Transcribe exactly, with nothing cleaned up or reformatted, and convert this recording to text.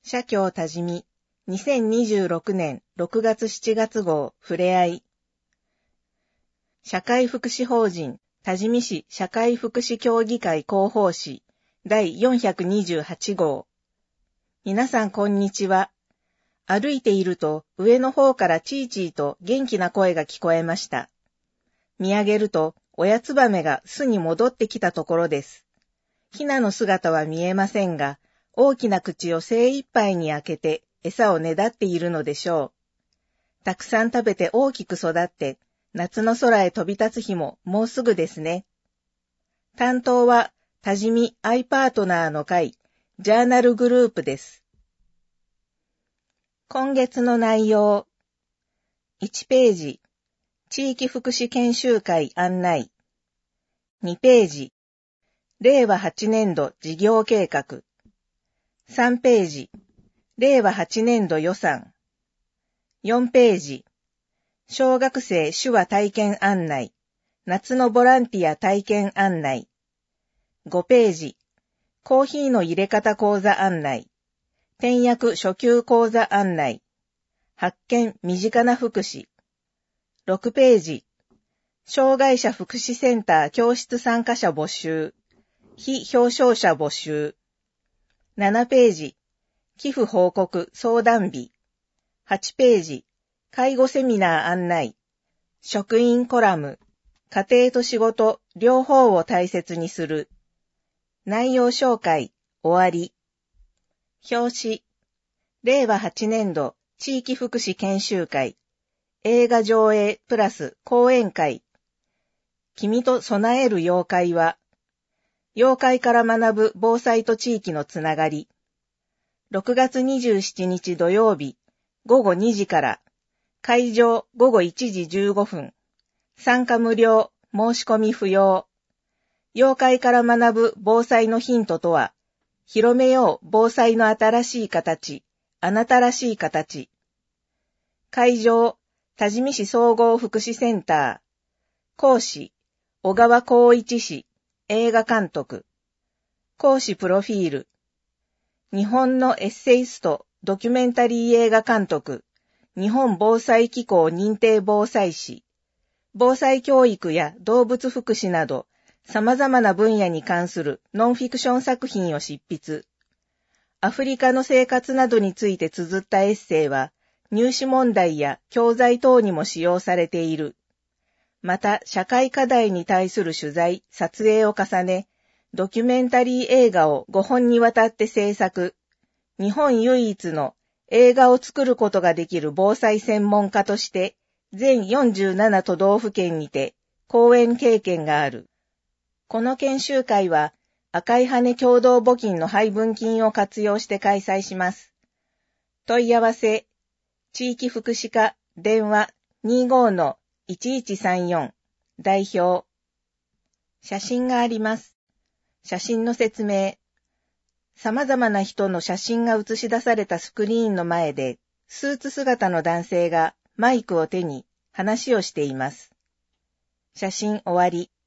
社協多治見にせんにじゅうろくねんろくがつしちがつ号ふれあい社会福祉法人多治見市社会福祉協議会広報誌だいよんひゃくにじゅうはち号。皆さんこんにちは。歩いていると上の方からチーチーと元気な声が聞こえました。見上げると親ツバメが巣に戻ってきたところです。ヒナの姿は見えませんが、大きな口を精一杯に開けて餌をねだっているのでしょう。たくさん食べて大きく育って、夏の空へ飛び立つ日ももうすぐですね。担当は多治見アイパートナーの会、ジャーナルグループです。今月の内容。いちページ、地域福祉研修会案内。にページ、れいわはちねんど事業計画。さんページ、れいわはちねんど予算。よんページ、小学生手話体験案内、夏のボランティア体験案内。ごページ、コーヒーの入れ方講座案内、点訳初級講座案内、発見身近な福祉。ろくページ、障害者福祉センター教室参加者募集、非表彰者募集。ななページ、寄付報告相談日。はちページ、介護セミナー案内、職員コラム、家庭と仕事両方を大切にする。内容紹介、終わり。表紙、れいわはちねんど地域福祉研修会、映画上映プラス講演会。君と備える妖怪は、妖怪から学ぶ防災と地域のつながり。ろくがつにじゅうしちにち土曜日、ごごにじから、会場ごごいちじじゅうごふん。参加無料、申し込み不要。妖怪から学ぶ防災のヒントとは、広めよう防災の新しい形、あなたらしい形。会場、多治見市総合福祉センター。講師、小川光一氏、映画監督。講師プロフィール。日本のエッセイスト、ドキュメンタリー映画監督。日本防災機構認定防災士。防災教育や動物福祉など、様々な分野に関するノンフィクション作品を執筆。アフリカの生活などについて綴ったエッセイは、入試問題や教材等にも使用されている。また、社会課題に対する取材、撮影を重ね、ドキュメンタリー映画をごほんにわたって制作。日本唯一の映画を作ることができる防災専門家として、全よんじゅうなな都道府県にて講演経験がある。この研修会は赤い羽共同募金の配分金を活用して開催します。問い合わせ、地域福祉課電話 にじゅうごのいちいちさんよん 代表。写真があります。写真の説明。様々な人の写真が映し出されたスクリーンの前で、スーツ姿の男性がマイクを手に話をしています。写真終わり。